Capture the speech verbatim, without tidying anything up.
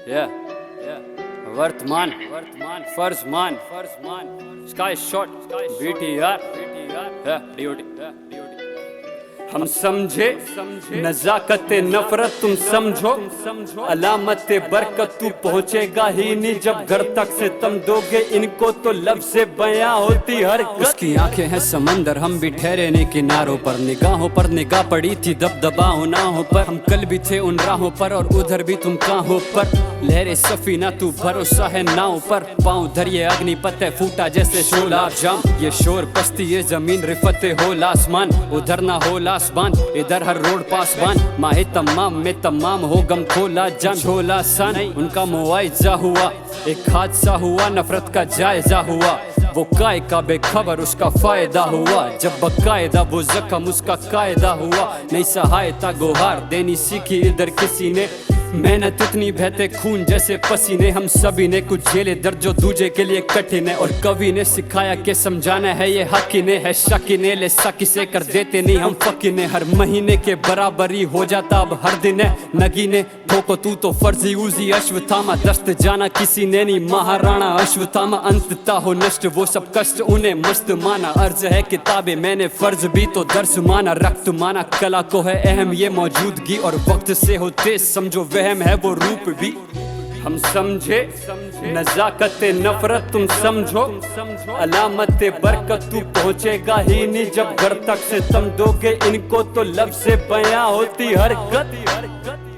Yeah, yeah. वर्तमान वर्तमान फर्जमान फर्जमान sky shot B T R D O T. हम समझे नजाकत नफरत तुम समझो, अलामत बरकत तू पहुंचेगा ही नहीं जब घर तक से तुम दोगे इनको तो लफ्ज़ से बयां होती हर उसकी आंखें हैं समंदर, हम भी ठहरे ने किनारों पर, निगाहों पर निगाह पड़ी थी दबदबा नाहों पर, हम कल भी थे उन राहों पर और उधर भी तुम कहाँ पर। लहरे सफीना तू भरोसा है नाव पर, पाँव धरिए अग्निपथ है फूटा जैसे शोला जाम, ये शोर पस्ती ये जमीन रिफते हो आसमान, उधर ना हो आसमान इधर हर रोड पासबान, माहे तमाम में तमाम हो गम खोला जान झोला सन। उनका मुआवजा हुआ एक हादसा हुआ, नफरत का जायजा हुआ, वो काय का बेखबर उसका फायदा हुआ, जब बकायदा वो जख्म उसका कायदा हुआ। नहीं सहायता गुहार देनी सीखी इधर किसी ने, मेहनत इतनी बहते खून जैसे पसीने, हम सभी ने कुछ झेले दर्द जो दूजे के लिए कठिन है, और कवि ने सिखाया कि समझाना है ये हकी ने है शकी ने, ले सकी से कर देते नहीं हम फकी ने, हर महीने के बराबरी हो जाता अब हर दिन है नगी ने, ठोको तू तो फर्जी उजी अश्वत्थामा, दस्त जाना किसी ने नहीं महाराणा अश्वत्थामा, अंतता हो नष्ट वो सब कष्ट उन्हें मस्त माना, अर्ज है किताबें मैंने फर्ज भी तो दर्स माना, रक्त माना कला को है अहम ये मौजूदगी, और वक्त से हो तेज समझो वहम है वो रूप भी। हम समझे नजाकत नफरत तुम समझो, अलामत बरकत तू पहुंचेगा ही नहीं जब घर तक से तुम दोगे इनको तो लफ्ज़ से बयां होती हरकत।